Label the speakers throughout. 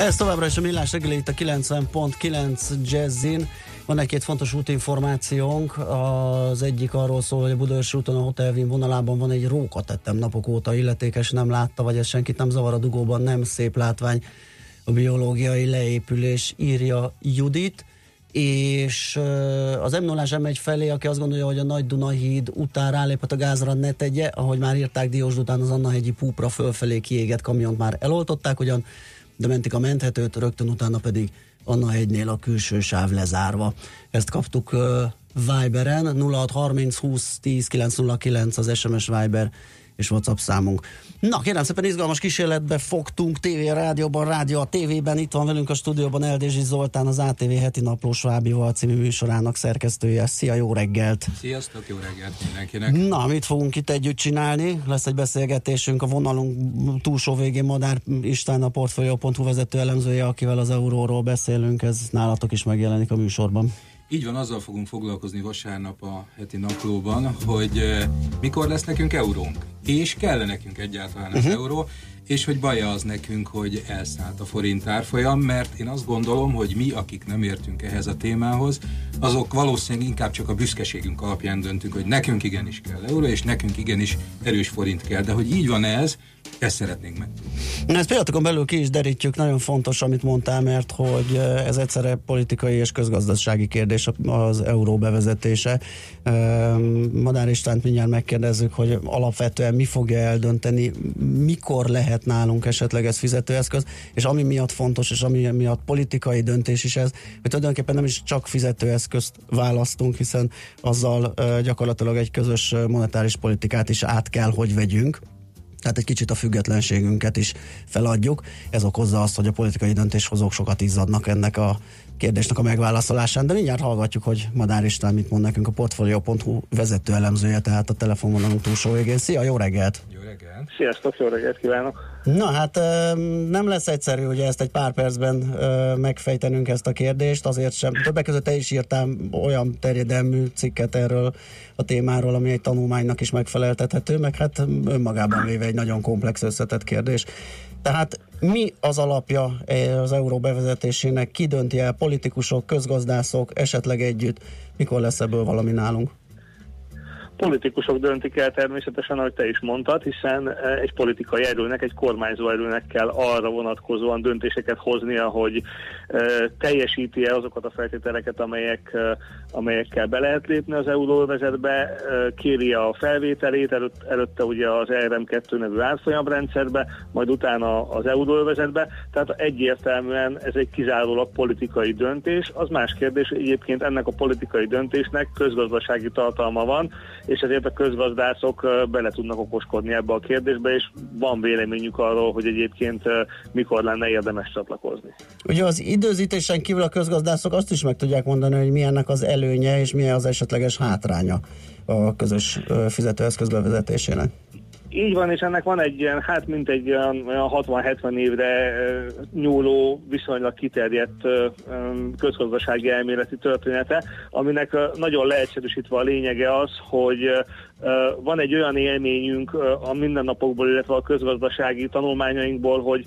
Speaker 1: Ez továbbra is a Millás reggeli itt a 90.9 Jazzin. Van egy-két fontos útinformációnk. Az egyik arról szól, hogy a Budaörsi úton a Hotel Wien vonalában van egy róka tettem napok óta, illetékes nem látta, vagy ez senkit nem zavar a dugóban, nem szép látvány a biológiai leépülés, írja Judit. És az M0-ás M1 felé, aki azt gondolja, hogy a Nagy Duna híd után rálépett a gázra, ne tegye, ahogy már írták, Diósd után az Annahegyi Púpra fölfelé kiégett kamiont már eloltották ugyan, de mentik a menthetőt, rögtön utána pedig Annahegynél a külső sáv lezárva. Ezt kaptuk Viberen, 0630 20 10 909 az SMS Viber és WhatsApp számunk. Na, kérem szépen, izgalmas kísérletbe fogtunk, TV, rádióban, rádió a tévében. Itt van velünk a stúdióban Eldézsi Zoltán, az ATV heti napló Svábival című műsorának szerkesztője. Szia, jó reggelt!
Speaker 2: Sziasztok, jó reggelt mindenkinek!
Speaker 1: Na, mit fogunk itt együtt csinálni? Lesz egy beszélgetésünk a vonalunk túlsó végén Madár István, a Portfolio.hu vezető elemzője, akivel az euróról beszélünk, ez nálatok is megjelenik a műsorban.
Speaker 2: Így van, azzal fogunk foglalkozni vasárnap a heti naplóban, hogy mikor lesz nekünk eurónk, és kell nekünk egyáltalán az euró, és hogy baja az nekünk, hogy elszállt a forint árfolyam, mert én azt gondolom, hogy mi, akik nem értünk ehhez a témához, azok valószínűleg inkább csak a büszkeségünk alapján döntünk, hogy nekünk igenis kell euró, és nekünk igenis erős forint kell, de hogy így van ezt szeretnénk megtudni.
Speaker 1: Ezt pillanatokon belül ki is derítjük, nagyon fontos, amit mondtál, mert hogy ez egyszerre politikai és közgazdasági kérdés az euró bevezetése. Madár Istvánt mindjárt megkérdezzük, hogy alapvetően mi fogja eldönteni, mikor lehet nálunk esetleg ez fizetőeszköz, és ami miatt fontos, és ami miatt politikai döntés is ez, hogy tulajdonképpen nem is csak fizetőeszközt választunk, hiszen azzal gyakorlatilag egy közös monetáris politikát is át kell, hogy vegyünk. Tehát egy kicsit a függetlenségünket is feladjuk. Ez okozza azt, hogy a politikai döntéshozók sokat izzadnak ennek a kérdésnek a megválaszolásán, de mindjárt hallgatjuk, hogy Madár István mit mond nekünk, a Portfolio.hu vezető elemzője, tehát a telefonvonalunk túlsó végén. Szia, jó reggelt!
Speaker 2: Jó reggelt!
Speaker 3: Sziasztok, jó reggelt kívánok!
Speaker 1: Na hát nem lesz egyszerű, ugye ezt egy pár percben megfejtenünk ezt a kérdést, azért sem. Többek között te is írtál olyan terjedelmű cikket erről a témáról, ami egy tanulmánynak is megfeleltethető, meg hát önmagában véve egy nagyon komplex összetett kérdés. Tehát mi az alapja az euró bevezetésének, ki dönti el, politikusok, közgazdászok, esetleg együtt, mikor lesz ebből valami nálunk?
Speaker 3: Politikusok döntik el természetesen, ahogy te is mondtad, hiszen egy politikai erőnek, egy kormányzó erőnek kell arra vonatkozóan döntéseket hoznia, hogy teljesíti-e azokat a feltételeket, amelyekkel be lehet lépni az euróövezetbe, kéri a felvételét, előtte ugye az ERM2 nevű árfolyamrendszerbe, majd utána az euróövezetbe, tehát egyértelműen ez egy kizárólag politikai döntés. Az más kérdés, hogy egyébként ennek a politikai döntésnek közgazdasági tartalma van, és ezért a közgazdászok bele tudnak okoskodni ebbe a kérdésbe, és van véleményük arról, hogy egyébként mikor lenne érdemes csatlakozni.
Speaker 1: Ugye az időzítésen kívül a közgazdászok azt is meg tudják mondani, hogy milyennek az előnye, és milyen az esetleges hátránya a közös fizetőeszköz bevezetésének.
Speaker 3: Így van, és ennek van egy ilyen, hát mint egy olyan 60-70 évre nyúló, viszonylag kiterjedt közgazdasági elméleti története, aminek nagyon leegyszerűsítve a lényege az, hogy van egy olyan élményünk a mindennapokból, illetve a közgazdasági tanulmányainkból, hogy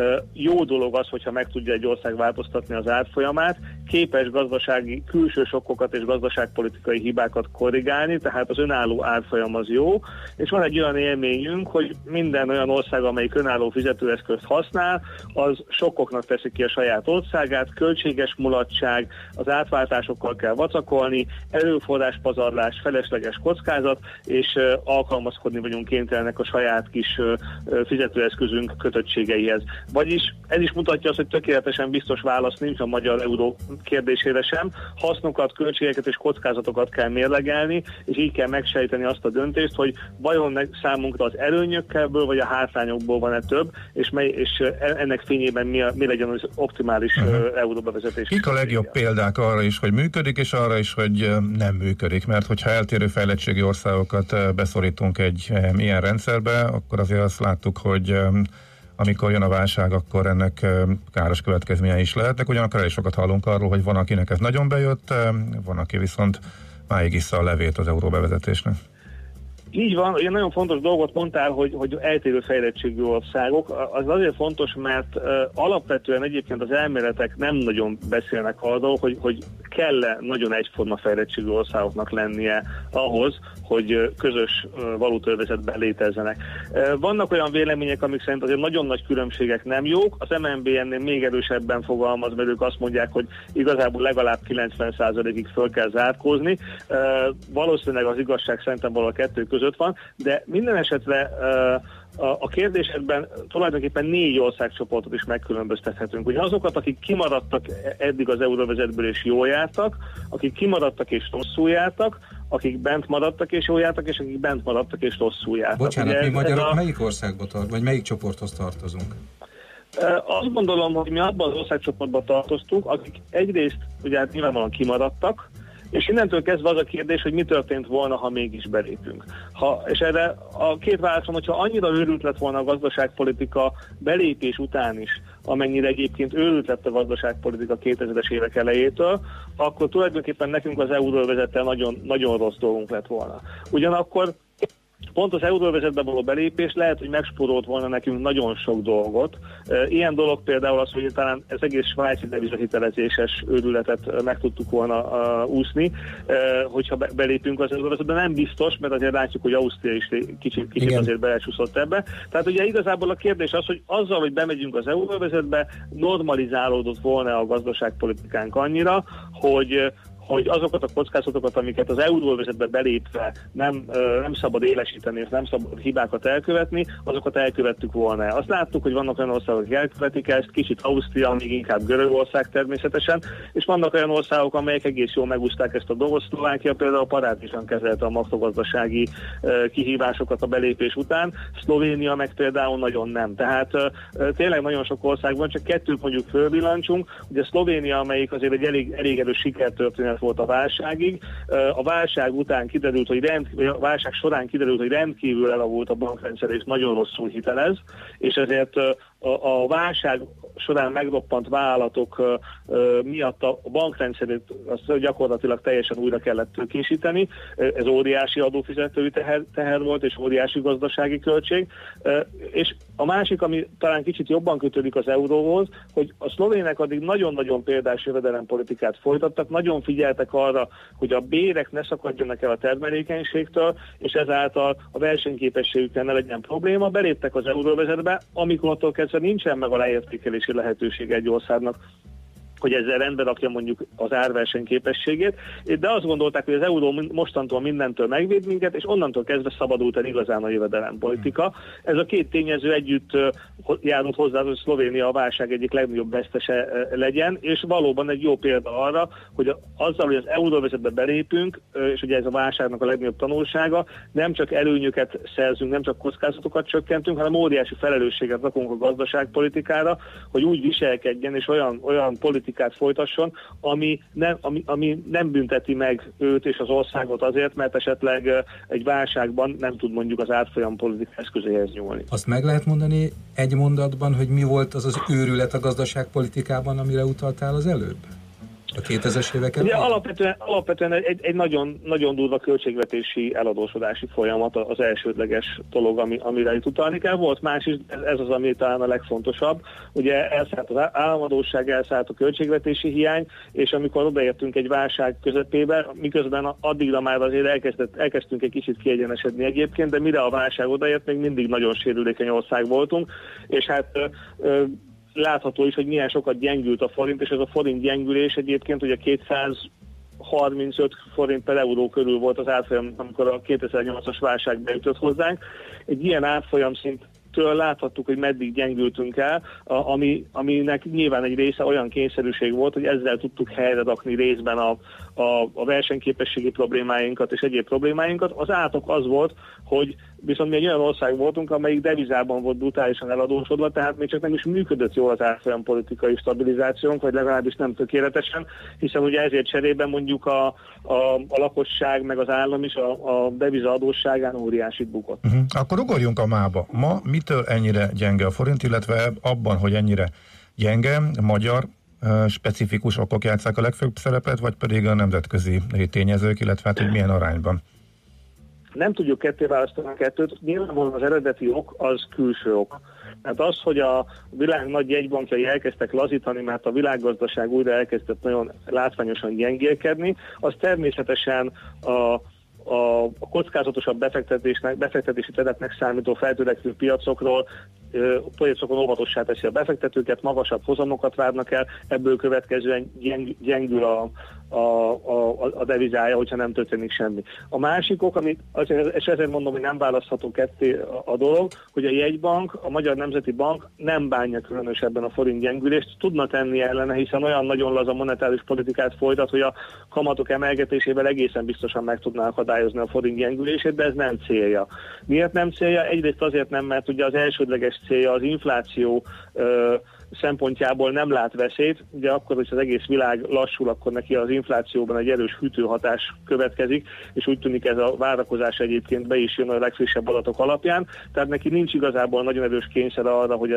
Speaker 3: jó dolog az, hogyha meg tudja egy ország változtatni az árfolyamát, képes gazdasági külső sokkokat és gazdaságpolitikai hibákat korrigálni, tehát az önálló árfolyam az jó, és van egy olyan élményünk, hogy minden olyan ország, amelyik önálló fizetőeszközt használ, az sokkoknak teszi ki a saját országát, költséges mulatság, az átváltásokkal kell vacakolni, erőforráspazarlás, felesleges kockázat, és alkalmazkodni vagyunk kénytelenek a saját kis fizetőeszközünk kötöttségeihez. Vagyis ez is mutatja azt, hogy tökéletesen biztos válasz nincs a magyar euró kérdésére sem. Hasznokat, költségeket és kockázatokat kell mérlegelni, és így kell megsejteni azt a döntést, hogy vajon számunkra az előnyökkelből vagy a hátrányokból van-e több, és ennek fényében mi legyen az optimális euróbevezetés.
Speaker 4: Kik a legjobb példák arra is, hogy működik, és arra is, hogy nem működik? Mert hogyha eltérő fejlettségi országokat beszorítunk egy ilyen rendszerbe, akkor azért azt láttuk, hogy amikor jön a válság, akkor ennek káros következményei is lehetnek. Ugyanakkor elég sokat hallunk arról, hogy van, akinek ez nagyon bejött, van, aki viszont máig issza a levét az euró bevezetésnek.
Speaker 3: Így van, ugye nagyon fontos dolgot mondtál, hogy eltérő fejlettségű országok. Az azért fontos, mert alapvetően egyébként az elméletek nem nagyon beszélnek arról, hogy kell-e nagyon egyforma fejlettségű országoknak lennie ahhoz, hogy közös valutaövezetben létezzenek. Vannak olyan vélemények, amik szerint azért nagyon nagy különbségek nem jók. Az MNB ennél még erősebben fogalmaz, mert ők azt mondják, hogy igazából legalább 90%-ig föl kell zárkózni. Valószínűleg az igazság szerintem valahol a kettő között van, de minden esetre a kérdésekben tulajdonképpen 4 országcsoportot is megkülönböztethetünk. Ugye azokat, akik kimaradtak eddig az euróvezetből és jól jártak, akik kimaradtak és rosszul jártak, akik bent maradtak és jól jártak, és akik bent maradtak és rosszul jártak.
Speaker 2: Bocsánat, ugye mi magyarok melyik országba vagy melyik csoporthoz tartozunk?
Speaker 3: Azt gondolom, hogy mi abban az országcsoportban tartoztunk, akik egyrészt ugye hát nyilvánvalóan kimaradtak, és innentől kezdve az a kérdés, hogy mi történt volna, ha mégis belépünk. És erre a két válaszom, hogyha annyira őrült lett volna a gazdaságpolitika belépés után is, amennyire egyébként őrült lett a gazdaságpolitika 2000-es évek elejétől, akkor tulajdonképpen nekünk az euróvezettel nagyon, nagyon rossz dolgunk lett volna. Ugyanakkor pont az euróvezetbe való belépés lehet, hogy megspórolt volna nekünk nagyon sok dolgot. Ilyen dolog például az, hogy talán ez egész svájci devizahitelezéses őrületet meg tudtuk volna úszni, hogyha belépünk az euróvezetbe. Nem biztos, mert azért látjuk, hogy Ausztria is kicsit azért belecsúszott ebbe. Tehát ugye igazából a kérdés az, hogy azzal, hogy bemegyünk az euróvezetbe, normalizálódott volna a gazdaságpolitikánk annyira, hogy azokat a kockázatokat, amiket az euróvezetbe belépve nem szabad élesíteni, és nem szabad hibákat elkövetni, azokat elkövettük volna. Azt láttuk, hogy vannak olyan országok, akik elkövetik ezt, kicsit Ausztria, még inkább Görögország természetesen, és vannak olyan országok, amelyek egész jól megúszták ezt a dolgot. Szlovákia például parádésan kezelte a makrogazdasági kihívásokat a belépés után, Szlovénia meg például nagyon nem. Tehát tényleg nagyon sok országban, csak kettőt mondjuk fölvillancsunk, ugye Szlovénia, amelyik azért egy elég erős sikertörténet volt a válságig. A válság után kiderült, a válság során kiderült, hogy rendkívül elavult a bankrendszer, és nagyon rosszul hitelez, és ezért a válság során megroppant vállalatok miatt a bankrendszerét azt gyakorlatilag teljesen újra kellett tőkésíteni. Ez óriási adófizetői teher volt, és óriási gazdasági költség. És a másik, ami talán kicsit jobban kötődik az euróhoz, hogy a szlovének addig nagyon-nagyon példás jövedelempolitikát folytattak, nagyon figyeltek arra, hogy a bérek ne szakadjanak el a termelékenységtől, és ezáltal a versenyképességükkel ne legyen probléma. Beléptek az euróvezetbe, amikor nincsen meg a leértékelési lehetőség egy országnak, hogy ezzel rendbe rakja mondjuk az árverseny képességét, de azt gondolták, hogy az euró mostantól mindentől megvéd minket, és onnantól kezdve szabadult el igazán a jövedelempolitika. Ez a két tényező együtt járult hozzá, hogy Szlovénia a válság egyik legnagyobb vesztese legyen, és valóban egy jó példa arra, hogy azzal, hogy az euróvezetbe belépünk, és ugye ez a válságnak a legnagyobb tanulsága, nem csak előnyöket szerzünk, nem csak kockázatokat csökkentünk, hanem óriási felelősséget rakunk a gazdaságpolitikára, hogy úgy viselkedjen, és olyan politikát folytasson, ami nem bünteti meg őt és az országot azért, mert esetleg egy válságban nem tud mondjuk az árfolyam politika eszközéhez nyúlni.
Speaker 2: Azt meg lehet mondani egy mondatban, hogy mi volt az az őrület a gazdaságpolitikában, amire utaltál az előbb? A 2000-es éveket?
Speaker 3: Ugye alapvetően egy nagyon, nagyon durva költségvetési eladósodási folyamat az elsődleges dolog, amire itt utalni kell. Volt más is, ez az, ami talán a legfontosabb. Ugye elszállt az államadósság, elszállt a költségvetési hiány, és amikor odaértünk egy válság közepébe, miközben addigra már azért elkezdtünk egy kicsit kiegyenesedni egyébként, de mire a válság odaért, még mindig nagyon sérülékeny ország voltunk, és hát látható is, hogy milyen sokat gyengült a forint, és ez a forint gyengülés egyébként ugye 235 forint per euró körül volt az árfolyam, amikor a 2008-as válság beütött hozzánk. Egy ilyen árfolyam szinttől láthattuk, hogy meddig gyengültünk el, aminek nyilván egy része olyan kényszerűség volt, hogy ezzel tudtuk helyre rakni részben a versenyképességi problémáinkat és egyéb problémáinkat. Az átok az volt, hogy viszont mi egy olyan ország voltunk, amelyik devizában volt brutálisan eladósodva, tehát még csak nem is működött jól az árfolyampolitikai stabilizációnk, vagy legalábbis nem tökéletesen, hiszen ugye ezért cserében mondjuk a lakosság meg az állam is a deviza adósságán óriásit bukott.
Speaker 4: Akkor ugorjunk a mába. Ma mitől ennyire gyenge a forint, illetve abban, hogy ennyire gyenge, magyar specifikus okok játsszák a legfőbb szerepet, vagy pedig a nemzetközi tényezők, illetve hát, hogy milyen arányban?
Speaker 3: nem tudjuk ketté választani a kettőt, nyilvánvalóan az eredeti ok az külső ok. Mert az, hogy a világ nagy jegybankjai elkezdtek lazítani, mert a világgazdaság újra elkezdett nagyon látványosan gyengélkedni, az természetesen a kockázatosabb befektetési területnek számító feltörekvő piacokon óvatossá teszi a befektetőket, magasabb hozamokat várnak el, ebből következően gyengül a devizája, hogyha nem történik semmi. A másik ok, és ezért mondom, hogy nem választható ketté a dolog, hogy a jegybank, a Magyar Nemzeti Bank nem bánja különösebben a forint gyengülést, tudna tenni ellene, hiszen olyan nagyon laza monetáris politikát folytat, hogy a kamatok emelgetésével egészen biztosan meg tudná akadályozni a forint gyengülését, de ez nem célja. Miért nem célja? Egyrészt azért nem, mert ugye az elsődleges célja az infláció szempontjából nem lát veszélyt, ugye akkor, hogy az egész világ lassul, akkor neki az inflációban egy erős hűtőhatás következik, és úgy tűnik ez a várakozás egyébként be is jön a legfrissebb adatok alapján, tehát neki nincs igazából nagyon erős kényszer arra, hogy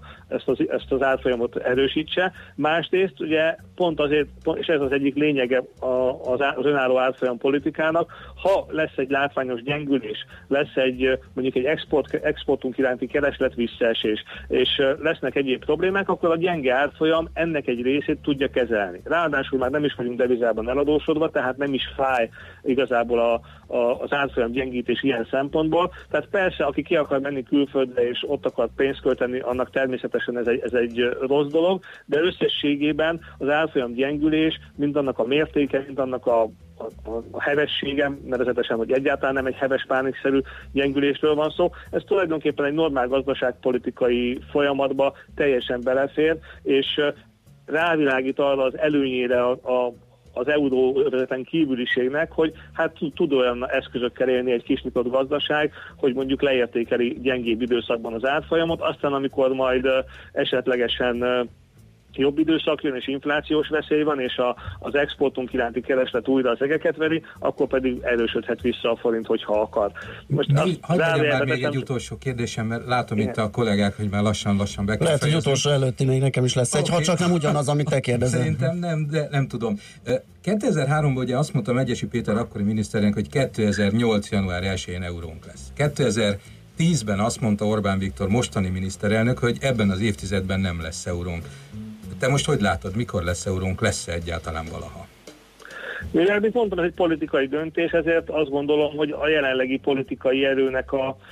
Speaker 3: ezt az árfolyamot erősítse. Másrészt ugye pont azért, és ez az egyik lényege az önálló árfolyam politikának, ha lesz egy látványos gyengülés, lesz mondjuk egy exportunk iránti kereslet visszaesés, és lesznek egyéb problémák, akkor a gyenge árfolyam ennek egy részét tudja kezelni. Ráadásul már nem is vagyunk devizában eladósodva, tehát nem is fáj igazából az árfolyam gyengítés ilyen szempontból. Tehát persze, aki ki akar menni külföldre és ott akar pénzt költeni, annak természetesen ez egy rossz dolog, de összességében az árfolyam gyengülés, mind annak a mértéke, mind annak a hevességem, nevezetesen, hogy egyáltalán nem egy heves pánikszerű gyengülésről van szó. Ez tulajdonképpen egy normál gazdaságpolitikai folyamatba teljesen belefér, és rávilágít arra az előnyére az euróövezeten kívüliségnek, hogy hát tud olyan eszközökkel élni egy kisnyitott gazdaság, hogy mondjuk leértékeli gyengébb időszakban az árfolyamot, aztán amikor majd esetlegesen jobb időszak jön, és inflációs veszély van, és az exportunk iránti kereslet újra az egeket veri, akkor pedig erősödhet vissza a forint, hogyha akar.
Speaker 2: Most hadd legyen már még egy utolsó kérdésem, mert látom itt a kollégák, hogy már lassan be kell
Speaker 1: fejezni. Lehet, hogy utolsó előtti még nekem is lesz egy, ha csak nem ugyanaz, amit te kérdezel.
Speaker 2: Szerintem nem, de nem tudom. 2003-ban ugye azt mondta Megyesi Péter akkori miniszterelnök, hogy 2008. január 1-én eurónk lesz. 2010-ben azt mondta Orbán Viktor, mostani miniszterelnök, hogy ebben az évtizedben nem lesz eurónk. Te most hogy látod, mikor lesz eurónk, lesz-e egyáltalán valaha?
Speaker 3: Mivel, mint mondtam, ez egy politikai döntés, ezért azt gondolom, hogy a jelenlegi politikai erőnek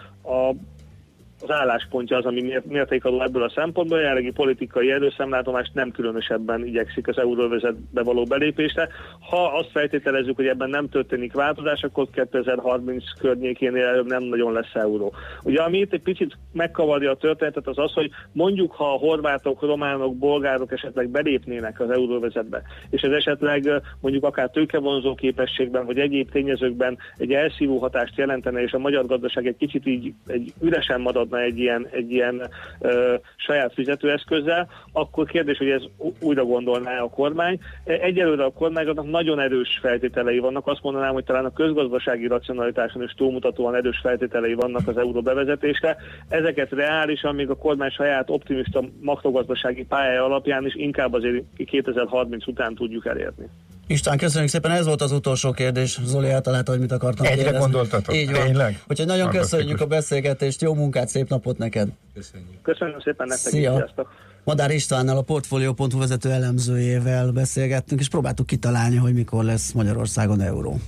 Speaker 3: az álláspontja az, ami mértékadó ebből a szempontból. A jelenlegi politikai erőszemlátomást nem különösebben igyekszik az euróövezetbe való belépésre. Ha azt feltételezzük, hogy ebben nem történik változás, akkor 2030 környékénél előbb nem nagyon lesz euró. Ugye ami itt egy picit megkavarja a történetet, az az, hogy mondjuk, ha a horvátok, románok, bolgárok esetleg belépnének az euróövezetbe, és ez esetleg mondjuk akár tőkevonzó képességben, vagy egyéb tényezőkben egy elszívó hatást jelentene, és a magyar gazdaság egy kicsit így egy üresen marad egy ilyen saját fizetőeszközzel, akkor kérdés, hogy ez újra gondolná a kormány. Egyelőre a kormánynak nagyon erős feltételei vannak. Azt mondanám, hogy talán a közgazdasági racionalitáson is túlmutatóan erős feltételei vannak az euró bevezetésre. Ezeket reálisan még a kormány saját optimista makrogazdasági pályája alapján is inkább azért 2030 után tudjuk elérni.
Speaker 1: István, köszönjük szépen, ez volt az utolsó kérdés. Zoli eltalálta, hogy mit akartam kérdezni.
Speaker 4: Egyre gondoltatok,
Speaker 1: így van.
Speaker 4: Tényleg?
Speaker 1: Úgyhogy nagyon köszönjük a beszélgetést, jó munkát, szép napot neked.
Speaker 3: Köszönöm szépen nektek.
Speaker 1: Szia. Madár Istvánnal, a Portfolio.hu vezető elemzőjével beszélgettünk, és próbáltuk kitalálni, hogy mikor lesz Magyarországon euró.